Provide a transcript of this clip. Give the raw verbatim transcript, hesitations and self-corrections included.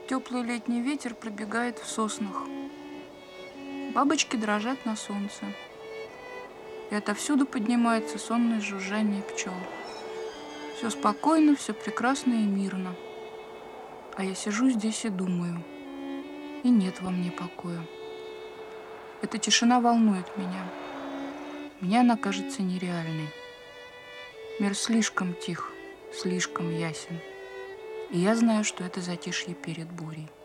Теплый летний ветер пробегает в соснах. Бабочки дрожат на солнце. И отовсюду поднимается сонное жужжание пчел. Все спокойно, все прекрасно и мирно. А я сижу здесь и думаю. И нет во мне покоя. Эта тишина волнует меня. Мне она кажется нереальной. Мир слишком тих, слишком ясен. И я знаю, что это затишье перед бурей.